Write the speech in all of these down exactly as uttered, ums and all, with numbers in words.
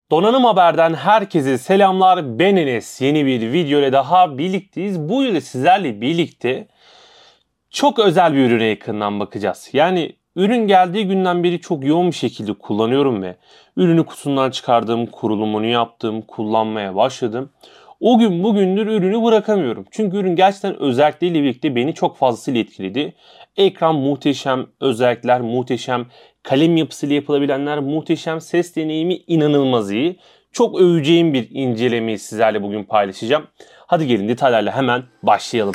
Donanım Haber'den herkese selamlar. Ben Enes. Yeni bir video ile daha birlikteyiz. Bu yıl sizlerle birlikte çok özel bir ürüne yakından bakacağız. Yani ürün geldiği günden beri çok yoğun bir şekilde kullanıyorum ve ürünü kutusundan çıkardım, kurulumunu yaptım, kullanmaya başladım. O gün bugündür ürünü bırakamıyorum. Çünkü ürün gerçekten özellikleriyle birlikte beni çok fazlasıyla etkiledi. Ekran muhteşem, özellikler muhteşem, kalem yapısıyla yapılabilenler muhteşem, ses deneyimi inanılmaz iyi. Çok öveceğim bir incelemeyi sizlerle bugün paylaşacağım. Hadi gelin detaylarla hemen başlayalım.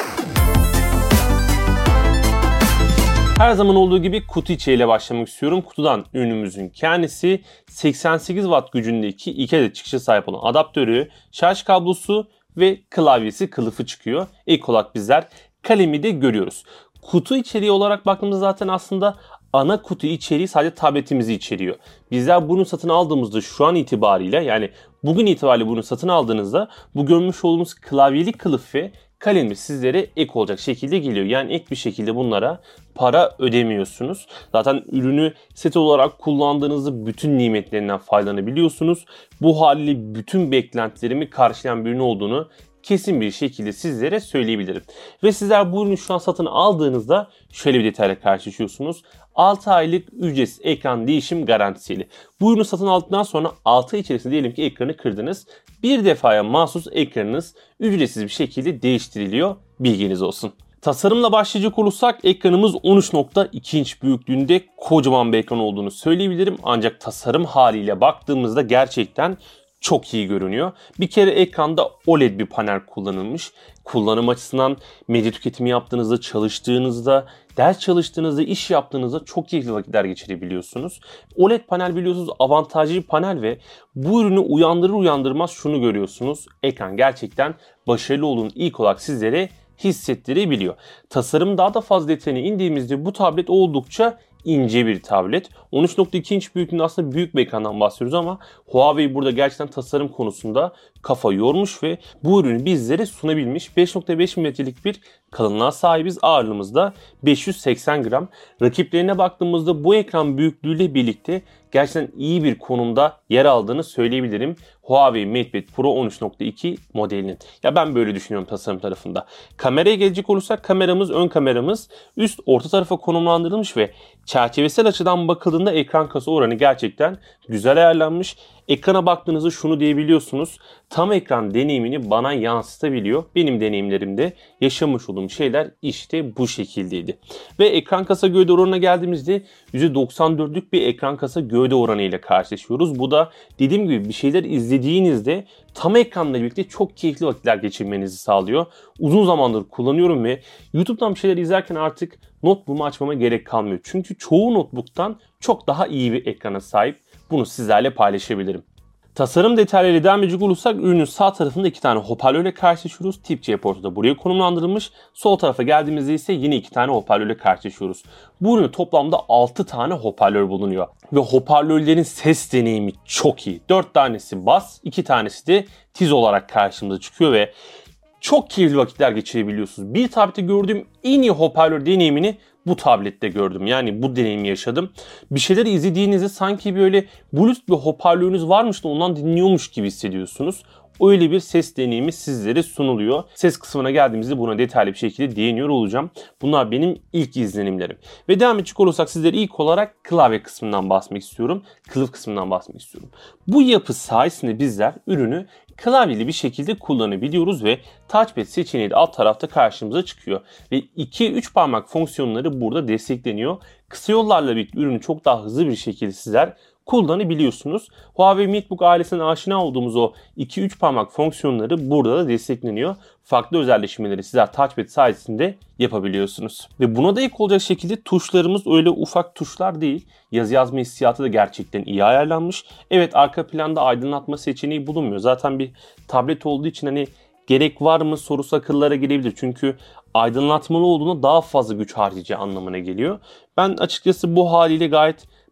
Her zaman olduğu gibi kutu içeriğiyle başlamak istiyorum. Kutudan ürünümüzün kendisi seksen sekiz watt gücündeki iki adet çıkışa sahip olan adaptörü, şarj kablosu ve klavyesi, kılıfı çıkıyor. İlk olarak bizler kalemi de görüyoruz. Kutu içeriği olarak baktığımızda zaten aslında ana kutu içeriği sadece tabletimizi içeriyor. Bizler bunu satın aldığımızda şu an itibariyle, yani bugün itibariyle bunu satın aldığınızda bu görmüş olduğunuz klavyeli kılıf ve kalemi sizlere ek olacak şekilde geliyor. Yani ek bir şekilde bunlara para ödemiyorsunuz. Zaten ürünü set olarak kullandığınızda bütün nimetlerinden faydalanabiliyorsunuz. Bu haliyle bütün beklentilerimi karşılayan bir ürün olduğunu kesin bir şekilde sizlere söyleyebilirim. Ve sizler bu ürünü şu an satın aldığınızda şöyle bir detayla karşılaşıyorsunuz. altı aylık ücretsiz ekran değişim garantisiyle. Bu ürünü satın aldıktan sonra altı ay içerisinde diyelim ki ekranı kırdınız. Bir defaya mahsus ekranınız ücretsiz bir şekilde değiştiriliyor. Bilginiz olsun. Tasarımla başlayacak olursak ekranımız on üç nokta iki inç büyüklüğünde kocaman bir ekran olduğunu söyleyebilirim. Ancak tasarım haliyle baktığımızda gerçekten çok iyi görünüyor. Bir kere ekranda O L E D bir panel kullanılmış. Kullanım açısından medya tüketimi yaptığınızda, çalıştığınızda, ders çalıştığınızda, iş yaptığınızda çok keyifli vakitler geçirebiliyorsunuz. O L E D panel biliyorsunuz avantajlı bir panel ve bu ürünü uyandırır uyandırmaz şunu görüyorsunuz. Ekran gerçekten başarılı olduğunu ilk olarak sizlere hissettirebiliyor. Tasarım daha da fazla detayına indiğimizde bu tablet oldukça ince bir tablet. on üç nokta iki inç büyüklüğünde aslında büyük bir ekrandan bahsediyoruz ama Huawei burada gerçekten tasarım konusunda kafa yormuş ve bu ürünü bizlere sunabilmiş. beş nokta beş milimetrelik bir kalınlığa sahibiz. Ağırlığımız da beş yüz seksen gram. Rakiplerine baktığımızda bu ekran büyüklüğüyle birlikte gerçekten iyi bir konumda yer aldığını söyleyebilirim. Huawei MatePad Pro on üç nokta iki modelinin. Ya ben böyle düşünüyorum tasarım tarafında. Kameraya gelecek olursak kameramız, ön kameramız üst orta tarafa konumlandırılmış ve çerçevesel açıdan bakıldığında ekran kasa oranı gerçekten güzel ayarlanmış. Ekrana baktığınızda şunu diyebiliyorsunuz. Tam ekran deneyimini bana yansıtabiliyor. Benim deneyimlerimde yaşamış olduğum şeyler işte bu şekildeydi. Ve ekran kasa gövde oranına geldiğimizde yüzde doksan dörtlük bir ekran kasa gövde oranı ile karşılaşıyoruz. Bu da dediğim gibi bir şeyler izlediğinizde tam ekranla birlikte çok keyifli vakitler geçirmenizi sağlıyor. Uzun zamandır kullanıyorum ve YouTube'dan bir şeyler izlerken artık notebook'umu açmama gerek kalmıyor. Çünkü çoğu notebook'tan çok daha iyi bir ekrana sahip. Bunu sizlerle paylaşabilirim. Tasarım detaylarıyla devam edecek olursak ürünün sağ tarafında iki tane hoparlörle karşılaşıyoruz. Tip C portu da buraya konumlandırılmış. Sol tarafa geldiğimizde ise yine iki tane hoparlörle karşılaşıyoruz. Bu ürünün toplamda altı tane hoparlör bulunuyor. Ve hoparlörlerin ses deneyimi çok iyi. dört tanesi bas, iki tanesi de tiz olarak karşımıza çıkıyor ve çok keyifli vakitler geçirebiliyorsunuz. Bir tablette gördüğüm en iyi hoparlör deneyimini bu tablette gördüm. Yani bu deneyimi yaşadım. Bir şeyler izlediğinizde sanki böyle Bluetooth bir hoparlörünüz varmış da ondan dinliyormuş gibi hissediyorsunuz. Öyle bir ses deneyimi sizlere sunuluyor. Ses kısmına geldiğimizde buna detaylı bir şekilde değiniyor olacağım. Bunlar benim ilk izlenimlerim. Ve devam edecek olursak sizlere ilk olarak klavye kısmından bahsetmek istiyorum. Kılıf kısmından bahsetmek istiyorum. Bu yapı sayesinde bizler ürünü klavyeli bir şekilde kullanabiliyoruz ve touchpad seçeneği de alt tarafta karşımıza çıkıyor. Ve iki üç parmak fonksiyonları burada destekleniyor. Kısa yollarla birlikte ürünü çok daha hızlı bir şekilde sizler kullanabiliyorsunuz. Huawei MateBook ailesine aşina olduğumuz o iki üç parmak fonksiyonları burada da destekleniyor. Farklı özelleşmeleri sizler touchpad sayesinde yapabiliyorsunuz. Ve buna da ek olacak şekilde tuşlarımız öyle ufak tuşlar değil. Yazı yazma hissiyatı da gerçekten iyi ayarlanmış. Evet, arka planda aydınlatma seçeneği bulunmuyor. Zaten bir tablet olduğu için hani gerek var mı sorusu akıllara gelebilir. Çünkü aydınlatmalı olduğunda daha fazla güç harcayacağı anlamına geliyor. Ben açıkçası bu haliyle gayet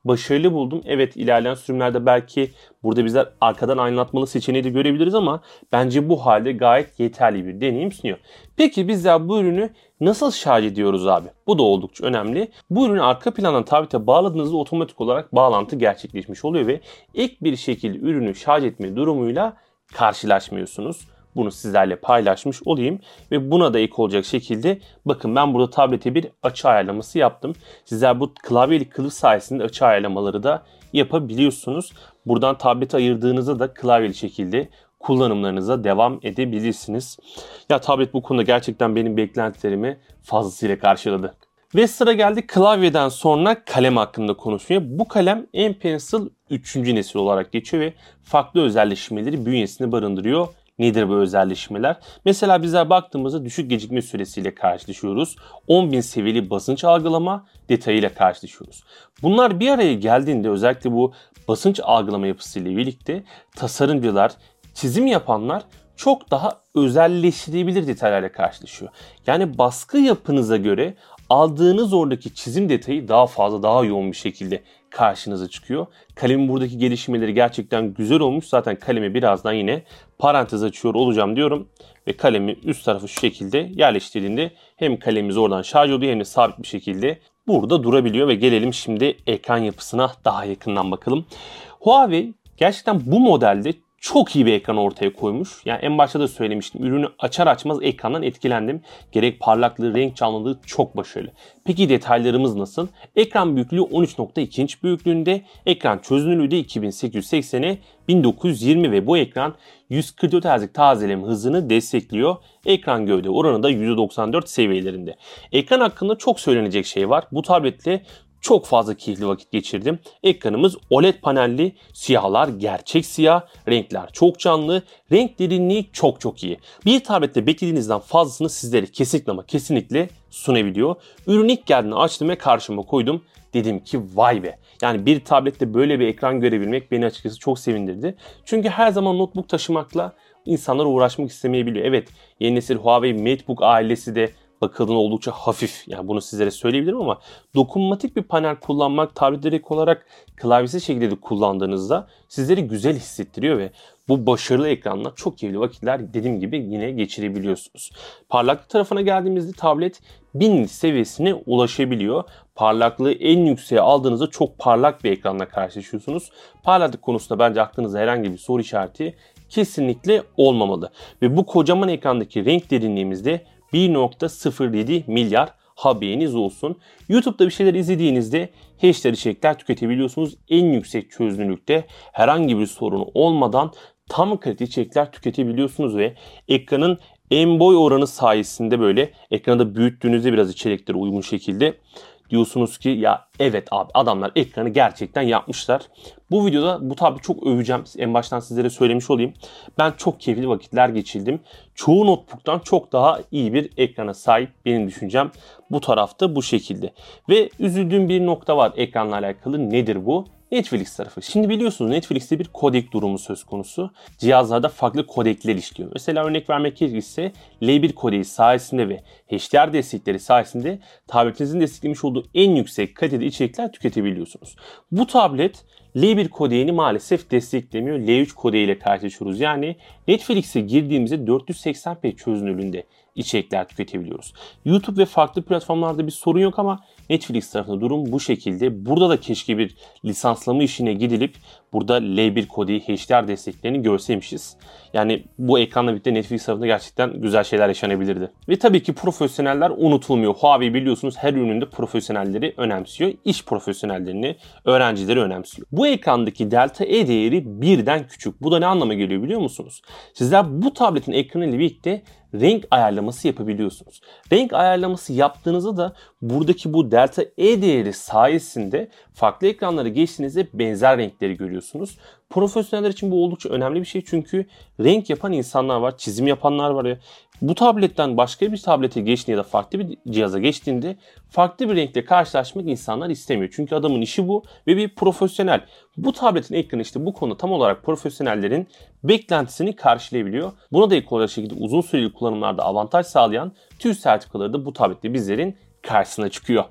başarılı buldum. Evet, ilerleyen sürümlerde belki burada bizler arkadan aydınlatmalı seçeneği de görebiliriz ama bence bu halde gayet yeterli bir deneyim sunuyor. Peki bizler bu ürünü nasıl şarj ediyoruz abi? Bu da oldukça önemli. Bu ürünü arka plandan tablete bağladığınızda otomatik olarak bağlantı gerçekleşmiş oluyor ve ek bir şekilde ürünü şarj etme durumuyla karşılaşmıyorsunuz. Bunu sizlerle paylaşmış olayım ve buna da ek olacak şekilde bakın ben burada tablete bir açı ayarlaması yaptım. Sizler bu klavyeli kılıf sayesinde açı ayarlamaları da yapabiliyorsunuz. Buradan tableti ayırdığınızda da klavyeli şekilde kullanımlarınıza devam edebilirsiniz. Ya tablet bu konuda gerçekten benim beklentilerimi fazlasıyla karşıladı. Ve sıra geldi klavyeden sonra kalem hakkında konuşmaya. Bu kalem M Pencil üçüncü nesil olarak geçiyor ve farklı özelleşmeleri bünyesinde barındırıyor. Nedir bu özelleşmeler? Mesela bizler baktığımızda düşük gecikme süresiyle karşılaşıyoruz. on bin seviyeli basınç algılama detayıyla karşılaşıyoruz. Bunlar bir araya geldiğinde özellikle bu basınç algılama yapısıyla birlikte tasarımcılar, çizim yapanlar çok daha özelleştirebilir detaylarla karşılaşıyor. Yani baskı yapınıza göre aldığınız oradaki çizim detayı daha fazla, daha yoğun bir şekilde karşınıza çıkıyor. Kalemin buradaki gelişmeleri gerçekten güzel olmuş. Zaten kalemi birazdan yine parantez açıyor olacağım diyorum. Ve kalemi üst tarafı şu şekilde yerleştirdiğinde hem kalemimiz oradan şarj oluyor hem de sabit bir şekilde burada durabiliyor. Ve gelelim şimdi ekran yapısına daha yakından bakalım. Huawei gerçekten bu modelde çok iyi bir ekran ortaya koymuş. Yani en başta da söylemiştim. Ürünü açar açmaz ekrandan etkilendim. Gerek parlaklığı, renk canlılığı çok başarılı. Peki detaylarımız nasıl? Ekran büyüklüğü on üç nokta iki inç büyüklüğünde. Ekran çözünürlüğü de iki bin sekiz yüz seksene bin dokuz yüz yirmi ve bu ekran yüz kırk dört hertzlik tazeleme hızını destekliyor. Ekran gövde oranı da yüzde doksan dört seviyelerinde. Ekran hakkında çok söylenecek şey var. Bu tabletle çok fazla keyifli vakit geçirdim. Ekranımız O L E D panelli, siyahlar gerçek siyah, renkler çok canlı, renk derinliği çok çok iyi. Bir tablette beklediğinizden fazlasını sizlere kesinlikle ama kesinlikle sunabiliyor. Ürün ilk geldiğinde açtım ve karşıma koydum. Dedim ki vay be. Yani bir tablette böyle bir ekran görebilmek beni açıkçası çok sevindirdi. Çünkü her zaman notebook taşımakla insanlar uğraşmak istemeyebiliyor. Evet, yeni nesil Huawei MateBook ailesi de bakıldığında oldukça hafif. Yani bunu sizlere söyleyebilirim ama dokunmatik bir panel kullanmak, tablet direkt olarak klavyesiz şekilde de kullandığınızda sizleri güzel hissettiriyor ve bu başarılı ekranla çok keyifli vakitler dediğim gibi yine geçirebiliyorsunuz. Parlaklık tarafına geldiğimizde tablet bin nit seviyesine ulaşabiliyor. Parlaklığı en yükseğe aldığınızda çok parlak bir ekranla karşılaşıyorsunuz. Parlaklık konusunda bence aklınızda herhangi bir soru işareti kesinlikle olmamalı. Ve bu kocaman ekrandaki renk derinliğimizde bir nokta sıfır yedi milyar, haberiniz olsun. YouTube'da bir şeyler izlediğinizde H D R içerikler tüketebiliyorsunuz. En yüksek çözünürlükte herhangi bir sorun olmadan tam kalite içerikler tüketebiliyorsunuz ve ekranın en boy oranı sayesinde böyle ekranda büyüttüğünüzde biraz içeriklere uygun şekilde diyorsunuz ki ya evet abi adamlar ekranı gerçekten yapmışlar. Bu videoda bu tabi çok öveceğim. En baştan sizlere söylemiş olayım. Ben çok keyifli vakitler geçirdim. Çoğu notebook'tan çok daha iyi bir ekrana sahip benim düşüncem bu tarafta bu şekilde. Ve üzüldüğüm bir nokta var ekranla alakalı. Nedir bu? Netflix tarafı. Şimdi biliyorsunuz Netflix'te bir kodek durumu söz konusu. Cihazlarda farklı kodekler işliyor. Mesela örnek vermek gerekirse L bir kodeği sayesinde ve H D R destekleri sayesinde tabletinizin desteklemiş olduğu en yüksek kalitede içerikler tüketebiliyorsunuz. Bu tablet L bir kodeğini maalesef desteklemiyor. L üç kodeğiyle karşılaşıyoruz. Yani Netflix'e girdiğimizde dört yüz seksen p çözünürlüğünde içerikler tüketebiliyoruz. YouTube ve farklı platformlarda bir sorun yok ama Netflix tarafında durum bu şekilde. Burada da keşke bir lisanslama işine gidilip burada L bir kodeği H D R desteklerini görseymişiz. Yani bu ekranla birlikte Netflix tarafında gerçekten güzel şeyler yaşanabilirdi. Ve tabii ki profesyoneller unutulmuyor. Huawei biliyorsunuz her ürününde profesyonelleri önemsiyor. İş profesyonellerini, öğrencileri önemsiyor. Bu ekrandaki delta E değeri birden küçük. Bu da ne anlama geliyor biliyor musunuz? Sizler bu tabletin ekranıyla birlikte renk ayarlaması yapabiliyorsunuz. Renk ayarlaması yaptığınızda da buradaki bu delta E değeri sayesinde farklı ekranlara geçtiğinizde benzer renkleri görüyorsunuz. Profesyoneller için bu oldukça önemli bir şey çünkü renk yapan insanlar var, çizim yapanlar var ya. Bu tabletten başka bir tablete geçtiğinde ya da farklı bir cihaza geçtiğinde farklı bir renkle karşılaşmak insanlar istemiyor. Çünkü adamın işi bu ve bir profesyonel. Bu tabletin ekranı işte bu konuda tam olarak profesyonellerin beklentisini karşılayabiliyor. Buna da ek olarak şekilde uzun süreli kullanımlarda avantaj sağlayan TÜV sertifikaları da bu tablette bizlerin karşısına çıkıyor.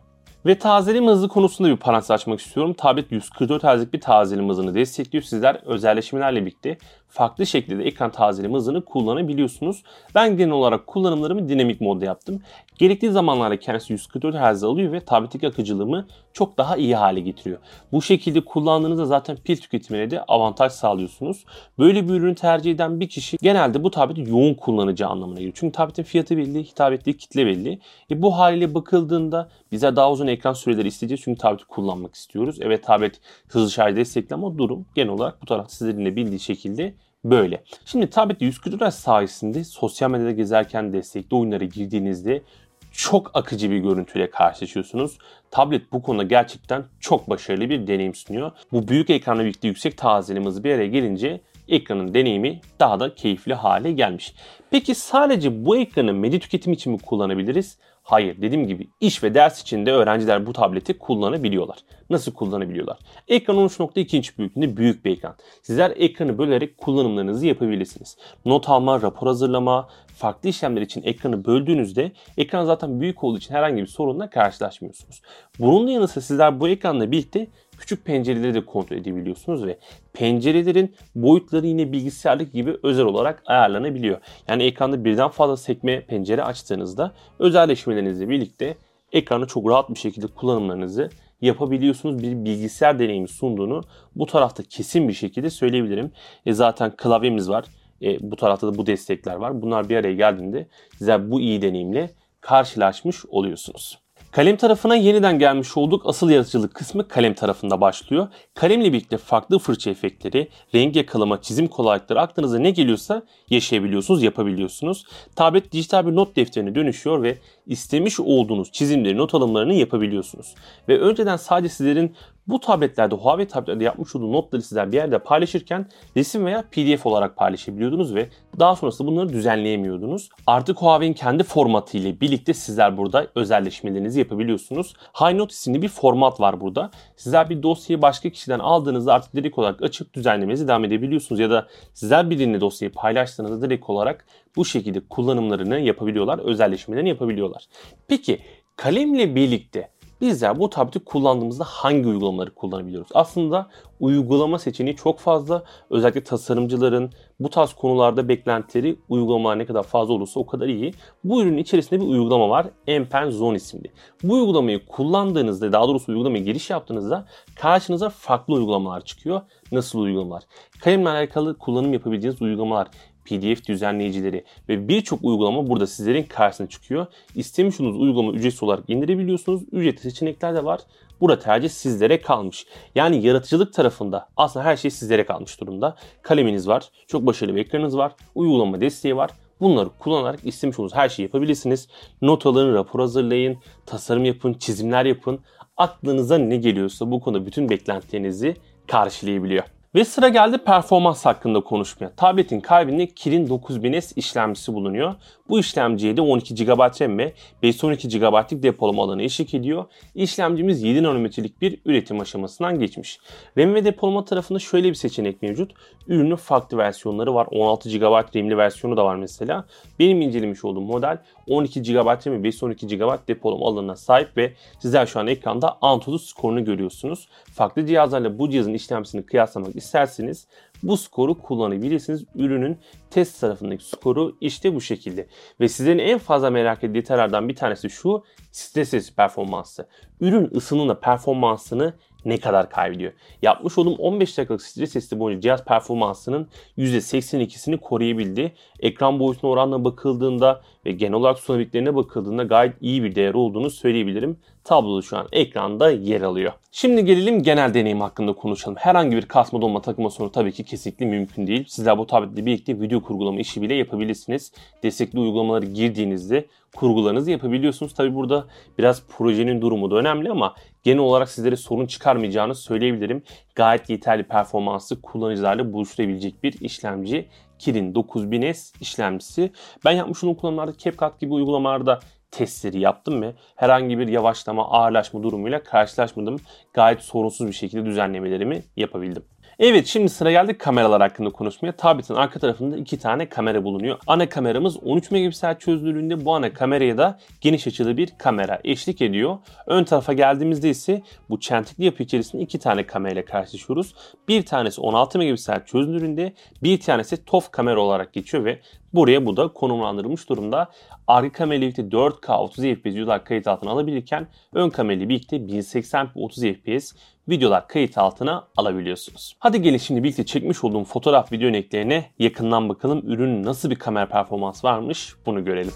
Ve tazeleme hızı konusunda bir parantez açmak istiyorum. Tablet yüz kırk dört Hz'lik bir tazeleme hızını destekliyor. Sizler özelleşmelerle birlikte farklı şekilde ekran tazeleme hızını kullanabiliyorsunuz. Ben genel olarak kullanımlarımı dinamik modda yaptım. Gerektiği zamanlarda kendisi yüz kırk dört Hz alıyor ve tabletteki akıcılığımı çok daha iyi hale getiriyor. Bu şekilde kullandığınızda zaten pil tüketimine de avantaj sağlıyorsunuz. Böyle bir ürünü tercih eden bir kişi genelde bu tableti yoğun kullanacağı anlamına geliyor. Çünkü tabletin fiyatı belli, hitap ettiği kitle belli. E bu haliyle bakıldığında bize daha uzun ekran süreleri isteyeceğiz çünkü tableti kullanmak istiyoruz. Evet, tablet hızlı şarj destekli ama durum genel olarak bu tarafta sizlerin de bildiği şekilde böyle. Şimdi tablette yüz kırk dört Hz sayesinde sosyal medyada gezerken, destekli oyunlara girdiğinizde çok akıcı bir görüntüyle karşılaşıyorsunuz. Tablet bu konuda gerçekten çok başarılı bir deneyim sunuyor. Bu büyük ekranla birlikte yüksek tazeleme hızı bir araya gelince ekranın deneyimi daha da keyifli hale gelmiş. Peki sadece bu ekranı medya tüketimi için mi kullanabiliriz? Hayır, dediğim gibi iş ve ders için de öğrenciler bu tableti kullanabiliyorlar. Nasıl kullanabiliyorlar? Ekran on üç nokta iki inç büyüklüğünde büyük bir ekran. Sizler ekranı bölerek kullanımlarınızı yapabilirsiniz. Not alma, rapor hazırlama, farklı işlemler için ekranı böldüğünüzde ekran zaten büyük olduğu için herhangi bir sorunla karşılaşmıyorsunuz. Bunun yanı sıra sizler bu ekranla birlikte küçük pencereleri de kontrol edebiliyorsunuz ve pencerelerin boyutları yine bilgisayardaki gibi özel olarak ayarlanabiliyor. Yani ekranda birden fazla sekme pencere açtığınızda özelleşmelerinizle birlikte ekranı çok rahat bir şekilde kullanımlarınızı yapabiliyorsunuz. Bir bilgisayar deneyimi sunduğunu bu tarafta kesin bir şekilde söyleyebilirim. E zaten klavyemiz var. E bu tarafta da bu destekler var. Bunlar bir araya geldiğinde size bu iyi deneyimle karşılaşmış oluyorsunuz. Kalem tarafına yeniden gelmiş olduk. Asıl yaratıcılık kısmı kalem tarafında başlıyor. Kalemle birlikte farklı fırça efektleri, renk yakalama, çizim kolaylıkları aklınıza ne geliyorsa yaşayabiliyorsunuz, yapabiliyorsunuz. Tablet dijital bir not defterine dönüşüyor ve istemiş olduğunuz çizimleri, not alımlarını yapabiliyorsunuz. Ve önceden sadece sizlerin bu tabletlerde, Huawei tabletlerde yapmış olduğu notları sizler bir yerde paylaşırken resim veya P D F olarak paylaşabiliyordunuz ve daha sonrasında bunları düzenleyemiyordunuz. Artık Huawei'nin kendi formatı ile birlikte sizler burada özelleşmelerinizi yapabiliyorsunuz. HiNote isimli bir format var burada. Sizler bir dosyayı başka kişiden aldığınızda artık direkt olarak açıp düzenlemenizi devam edebiliyorsunuz. Ya da sizler birine dosyayı paylaştığınızda direkt olarak bu şekilde kullanımlarını yapabiliyorlar, özelleşmelerini yapabiliyorlar. Peki kalemle birlikte bizler bu tableti kullandığımızda hangi uygulamaları kullanabiliyoruz? Aslında uygulama seçeneği çok fazla. Özellikle tasarımcıların bu tarz konularda beklentileri uygulamalar ne kadar fazla olursa o kadar iyi. Bu ürünün içerisinde bir uygulama var. M Pen Zone isimli. Bu uygulamayı kullandığınızda, daha doğrusu uygulamaya giriş yaptığınızda karşınıza farklı uygulamalar çıkıyor. Nasıl uygulamalar? Kalemle alakalı kullanım yapabileceğiniz uygulamalar, P D F düzenleyicileri ve birçok uygulama burada sizlerin karşısına çıkıyor. İstemiş olduğunuz uygulama ücretsiz olarak indirebiliyorsunuz. Ücretli seçenekler de var. Burada tercih sizlere kalmış. Yani yaratıcılık tarafında aslında her şey sizlere kalmış durumda. Kaleminiz var, çok başarılı bir ekranınız var, uygulama desteği var. Bunları kullanarak istemiş olduğunuz her şeyi yapabilirsiniz. Not alın, rapor hazırlayın, tasarım yapın, çizimler yapın. Aklınıza ne geliyorsa bu konuda bütün beklentilerinizi karşılayabiliyor. Ve sıra geldi performans hakkında konuşmaya. Tabletin kalbinde Kirin dokuz bin S işlemcisi bulunuyor. Bu işlemciye de on iki gigabayt RAM ve beş yüz on iki gigabaytlık depolama alanı eşlik ediyor. İşlemcimiz yedi nanometrelik bir üretim aşamasından geçmiş. RAM ve depolama tarafında şöyle bir seçenek mevcut. Ürünün farklı versiyonları var. on altı gigabayt RAM'li versiyonu da var mesela. Benim incelemiş olduğum model on iki gigabayt RAM ve beş yüz on iki gigabayt depolama alanına sahip ve sizler şu an ekranda Antutu skorunu görüyorsunuz. Farklı cihazlarla bu cihazın işlemcisini kıyaslamak isterseniz bu skoru kullanabilirsiniz. Ürünün test tarafındaki skoru işte bu şekilde. Ve sizlerin en fazla merak ettiği detaylardan bir tanesi şu: stres testi performansı. Ürün ısınığında performansını ne kadar kaybediyor? Yapmış olduğum on beş dakikalık stres testi boyunca cihaz performansının yüzde seksen ikisini koruyabildi. Ekran boyutuna oranla bakıldığında ve genel olarak sunabildiklerine bakıldığında gayet iyi bir değer olduğunu söyleyebilirim. Tabloda şu an ekranda yer alıyor. Şimdi gelelim genel deneyim hakkında konuşalım. Herhangi bir kasma donma takılma sorunu tabii ki kesinlikle mümkün değil. Sizler bu tabletle birlikte video kurgulama işi bile yapabilirsiniz. Destekli uygulamaları girdiğinizde kurgularınızı yapabiliyorsunuz. Tabii burada biraz projenin durumu da önemli ama genel olarak sizlere sorun çıkarmayacağını söyleyebilirim. Gayet yeterli performanslı kullanıcılarla buluşturabilecek bir işlemci Kirin dokuz bin S işlemcisi. Ben yapmış olduğum kullanımlarda CapCut gibi uygulamalarda testleri yaptım ve herhangi bir yavaşlama, ağırlaşma durumuyla karşılaşmadım. Gayet sorunsuz bir şekilde düzenlemelerimi yapabildim. Evet, şimdi sıra geldi kameralar hakkında konuşmaya. Tabletin arka tarafında iki tane kamera bulunuyor. Ana kameramız on üç megapiksel çözünürlüğünde. Bu ana kameraya da geniş açılı bir kamera eşlik ediyor. Ön tarafa geldiğimizde ise bu çentikli yapı içerisinde iki tane kamerayla karşılaşıyoruz. Bir tanesi on altı megapiksel çözünürlüğünde, bir tanesi T O F kamera olarak geçiyor ve buraya bu da konumlandırılmış durumda. Arka kamerayla birlikte dört K otuz F P S videolar kayıt altına alabilirken ön kamerayla birlikte bin seksen p otuz F P S videolar kayıt altına alabiliyorsunuz. Hadi gelin şimdi birlikte çekmiş olduğum fotoğraf video örneklerine yakından bakalım. Ürünün nasıl bir kamera performansı varmış bunu görelim.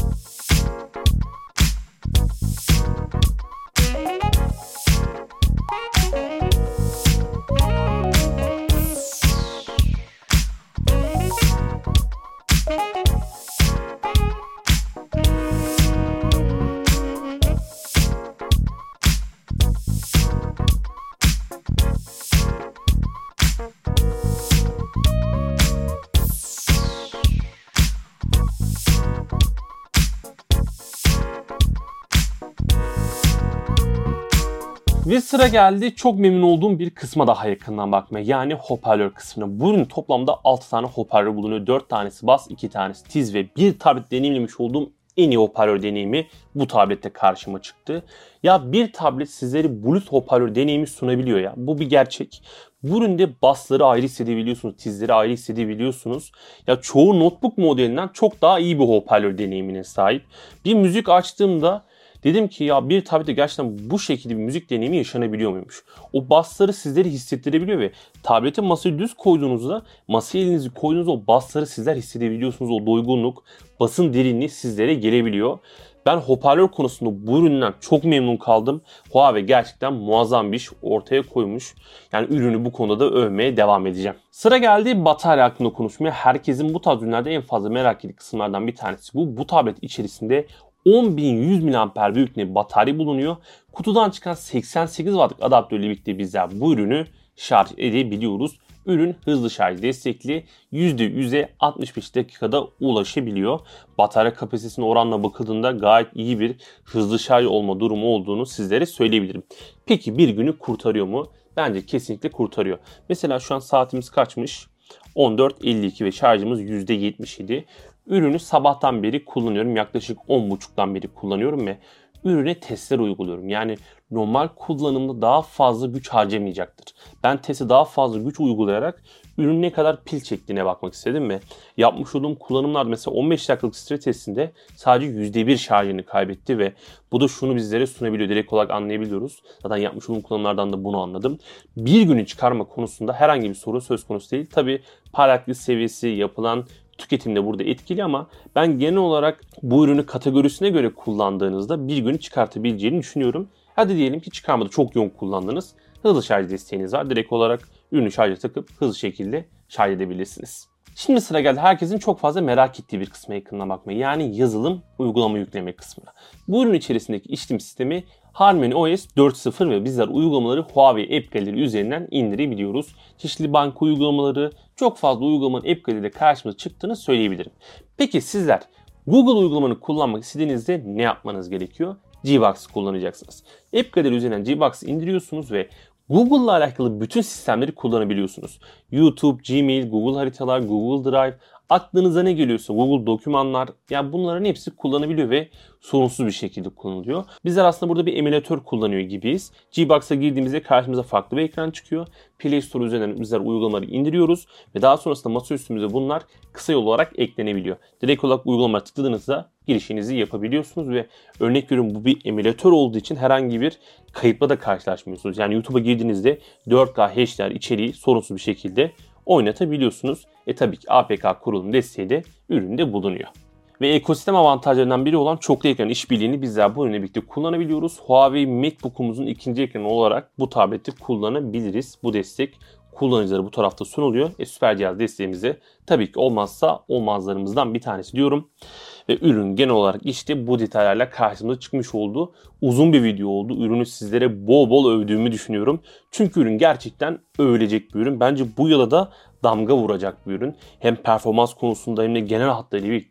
Ve sıra geldi çok memnun olduğum bir kısma daha yakından bakmaya, yani hoparlör kısmına. Bu ürünün toplamda altı tane hoparlör bulunuyor. dört tanesi bas, iki tanesi tiz ve bir tablet deneyimlemiş olduğum en iyi hoparlör deneyimi bu tablette karşıma çıktı. Ya bir tablet sizlere Bluetooth hoparlör deneyimi sunabiliyor ya. Bu bir gerçek. Bu üründe bassları ayrı hissedebiliyorsunuz, tizleri ayrı hissedebiliyorsunuz. Ya çoğu notebook modelinden çok daha iyi bir hoparlör deneyimine sahip. Bir müzik açtığımda dedim ki ya bir tablette gerçekten bu şekilde bir müzik deneyimi yaşanabiliyor muymuş? O bassları sizleri hissettirebiliyor ve tableti masaya düz koyduğunuzda, masaya elinizi koyduğunuzda o bassları sizler hissedebiliyorsunuz. O doygunluk, basın derinliği sizlere gelebiliyor. Ben hoparlör konusunda bu üründen çok memnun kaldım. Huawei gerçekten muazzam bir iş ortaya koymuş. Yani ürünü bu konuda da övmeye devam edeceğim. Sıra geldi batarya hakkında konuşmaya. Herkesin bu tarz ürünlerde en fazla merak ettiği kısımlardan bir tanesi bu. Bu tablet içerisinde on bin yüz miliamper büyüklüğünde bir batarya bulunuyor. Kutudan çıkan seksen sekiz wattlık adaptörle birlikte bizler bu ürünü şarj edebiliyoruz. Ürün hızlı şarj destekli, yüzde yüze altmış beş dakikada ulaşabiliyor. Batarya kapasitesine oranla bakıldığında gayet iyi bir hızlı şarj olma durumu olduğunu sizlere söyleyebilirim. Peki bir günü kurtarıyor mu? Bence kesinlikle kurtarıyor. Mesela şu an saatimiz kaçmış? on dört elli iki ve şarjımız yüzde yetmiş yedi. Ürünü sabahtan beri kullanıyorum. Yaklaşık on buçuktan beri kullanıyorum ve ürüne testler uyguluyorum. Yani normal kullanımda daha fazla güç harcamayacaktır. Ben teste daha fazla güç uygulayarak ürün ne kadar pil çektiğine bakmak istedim ve yapmış olduğum kullanımlar mesela on beş dakikalık stres testinde sadece yüzde bir şarjını kaybetti ve bu da şunu bizlere sunabiliyor. Direkt olarak anlayabiliyoruz. Zaten yapmış olduğum kullanımlardan da bunu anladım. Bir günü çıkarma konusunda herhangi bir sorun söz konusu değil. Tabii parlaklık seviyesi, yapılan tüketim de burada etkili ama ben genel olarak bu ürünü kategorisine göre kullandığınızda bir günü çıkartabileceğini düşünüyorum. Hadi diyelim ki çıkarmadı, çok yoğun kullandınız. Hızlı şarj desteğiniz var. Direkt olarak ürünü şarja takıp hızlı şekilde şarj edebilirsiniz. Şimdi sıra geldi herkesin çok fazla merak ettiği bir kısma yakından bakmaya. Yani yazılım uygulama yükleme kısmına. Bu ürün içerisindeki işletim sistemi HarmonyOS dört nokta sıfır ve bizler uygulamaları Huawei App Gallery üzerinden indirebiliyoruz. Çeşitli banka uygulamaları, çok fazla uygulamanın App Gallery'de karşımıza çıktığını söyleyebilirim. Peki sizler Google uygulamanı kullanmak istediğinizde ne yapmanız gerekiyor? Gbox kullanacaksınız. App Gallery üzerinden Gbox'ı indiriyorsunuz ve Google'la alakalı bütün sistemleri kullanabiliyorsunuz. YouTube, Gmail, Google Haritalar, Google Drive, aklınıza ne geliyorsa Google Dokümanlar, yani bunların hepsi kullanabiliyor ve sorunsuz bir şekilde kullanılıyor. Bizler aslında burada bir emülatör kullanıyor gibiyiz. Gbox'a girdiğimizde karşımıza farklı bir ekran çıkıyor. Play Store üzerinden bizler uygulamaları indiriyoruz ve daha sonrasında masaüstümüze bunlar kısa yol olarak eklenebiliyor. Direkt olarak uygulamaya tıkladığınızda girişinizi yapabiliyorsunuz ve örnek veriyorum bu bir emülatör olduğu için herhangi bir kayıpla da karşılaşmıyorsunuz. Yani YouTube'a girdiğinizde dört K H D R içeriği sorunsuz bir şekilde oynatabiliyorsunuz. E tabii ki A P K kurulum desteği de üründe bulunuyor. Ve ekosistem avantajlarından biri olan çoklu ekran işbirliğini bizler bu ürünle birlikte kullanabiliyoruz. Huawei MateBook'umuzun ikinci ekranı olarak bu tableti kullanabiliriz. Bu destek kullanıcılara bu tarafta sunuluyor. E, süper cihaz desteğimizi tabii ki olmazsa olmazlarımızdan bir tanesi diyorum. Ve ürün genel olarak işte bu detaylarla karşımıza çıkmış oldu. Uzun bir video oldu. Ürünü sizlere bol bol övdüğümü düşünüyorum. Çünkü ürün gerçekten övülecek bir ürün. Bence bu yıla da damga vuracak bir ürün. Hem performans konusunda hem de genel hatlarıyla birlikte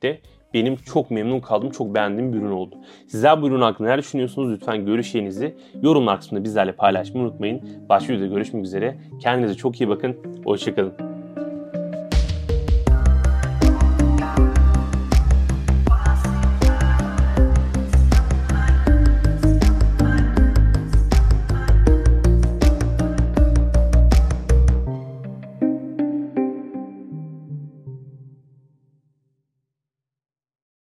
benim çok memnun kaldım, çok beğendiğim bir ürün oldu. Sizler bu ürün hakkında neler düşünüyorsunuz? Lütfen görüşlerinizi yorumlar kısmında bizlerle paylaşmayı unutmayın. Başka videoda görüşmek üzere. Kendinize çok iyi bakın. Hoşçakalın.